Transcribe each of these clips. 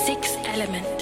Six Element.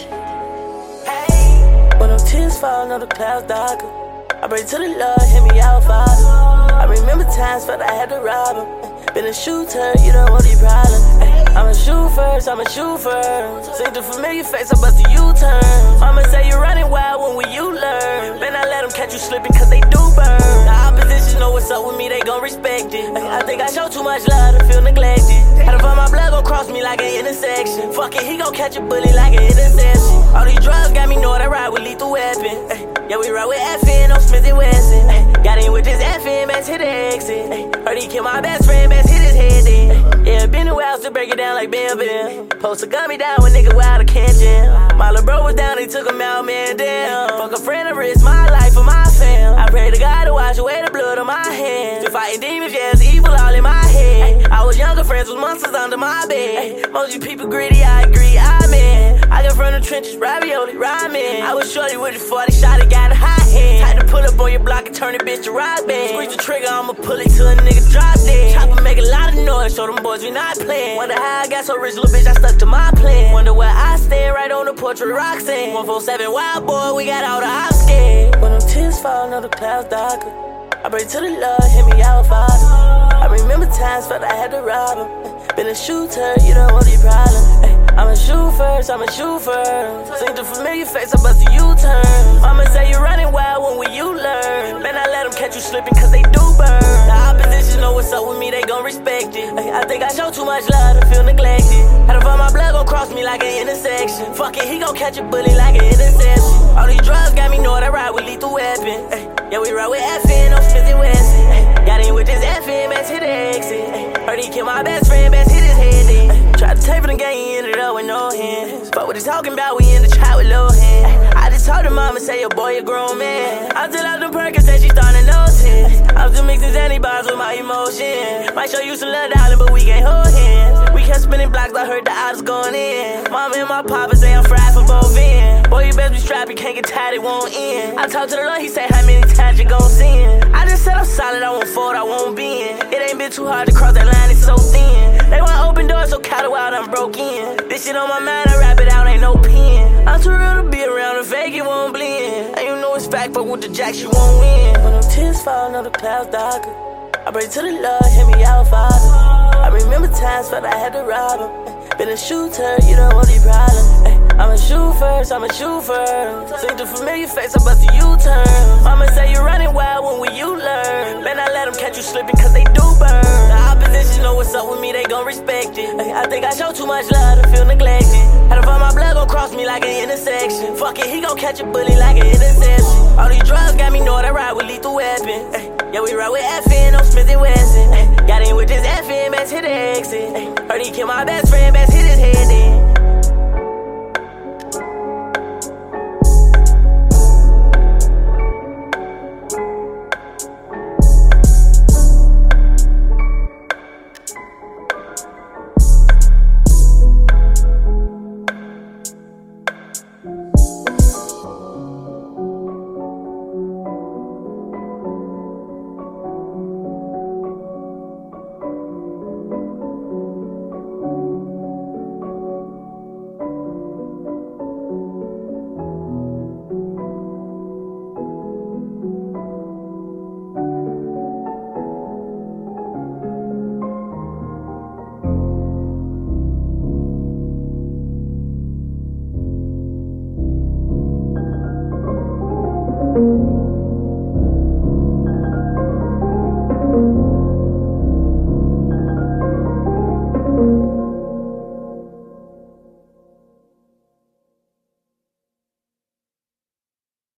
Hey, when them tears fall, know the clouds darker. I pray to the Lord, hear me out, Father. I remember times felt I had to rob him. Been a shooter, you don't want these problems. I'm a shoot first, I'm a shoot first. See the familiar face, I bust a U-turn. Mama say you're running wild, when will you learn? Man, I let them catch you slipping cause they do burn. The opposition know what's up with me, they gon' respect it. I think I show too much love to feel neglected. Had to find my blood gon' cross me like an intersection. Fuck it, he gon' catch a bullet like an interception. All these drugs got me knowin' I ride with lethal weapon. Yeah, we ride with FN, no Smith & Wesson. Got in with this FN, best hit the exit. Heard he killed my best friend, best hit his head then. Yeah, been a while to break it down like Bam Bam. Post gun me down when nigga wild, I can't jam. My little bro was down, he took him out, man, damn. Fuck a friend, I risk my life for my fam. I pray to God to wash away the blood on my hands. Still fighting demons, yeah, it's evil all in my head. I was younger, friends with monsters under my bed. Most of you people greedy, I agree, amen. I got from the trenches, ravioli, ramen. I was shorty with the 40 shot, it got a hot hand. Had to pull up on your block and turn the bitch to rock band. Squeeze the trigger, I'ma pull it till a nigga drop dead. Chopper make a lot of noise, show them boys we not playing. Wonder how I got so rich, little bitch, I stuck to my plan. Wonder where I stand, right on the porch with Roxanne. 147 wild boy, we got all the ops scared. When them tears fall, know the clouds darker. I pray to the Lord, hear me out, Father. I remember times felt I had to rob him. Been a shooter, you don't want these problems. I'm a shoot first, I'm a shoot first. See the familiar face, I bust a U-turn. Mama say you're running wild, when will you learn? Man, I let them catch you slipping cause they do burn. The opposition know what's up with me, they gon' respect it. I think I show too much love to feel neglected. Had to find my blood gon' cross me like an intersection. Fuck it, he gon' catch a bullet like an interception. All these drugs got me knowin' I ride with lethal weapon. Yeah, we ride with FN, no Smith & Wesson. Got in with this FN, best hit the exit. Heard he killed my best friend, best hit his head then. Tried to tape it again, he ended up with no hands. Fuck what he talking about, we in the trap with low hands. I just told her mama, say your boy a grown man. I still out them Perkins, said she starting to notice. I'm still mixing Zanny bars with my emotion. Might show you some love, darling, but we can't hold hands. We kept spinning blocks, I heard the odds going in. Mama and my papa say I'm fried for both ends. Boy, you best be strapped, you can't get tired, it won't end. I talked to the Lord, he say how many times you gon' sin. I just said I'm solid, I won't fold, I won't bend. It ain't been too hard to cross that line, it's so thin. They want open doors, so cattle wild, I'm broke in. This shit on my mind, I rap it out, ain't no pen. I'm too real to be around, and fake it won't blend. And you know it's fact, but with the jacks you won't win. When them tears fall, know the clouds darker. I pray to the Lord, hear me out, Father. I remember times felt I had to rob him. Been a shooter, you don't want these problems. I'm a shoot first, I'm a shoot first. See the familiar face, I bust a U-turn. Mama say you're running wild, when will you learn? Man, I let them catch you slipping cause they do burn. The opposition know what's up with me, they gon' respect it. I think I show too much love to feel neglected. Had to find my blood gon' cross me like an intersection. Fuck it, he gon' catch a bullet like an interception. All these drugs got me knowin' I ride with lethal weapon. Yeah, we ride with FN, no Smith & Wesson. Got in with this FN, best hit the exit. Heard he killed my best friend, best hit his head.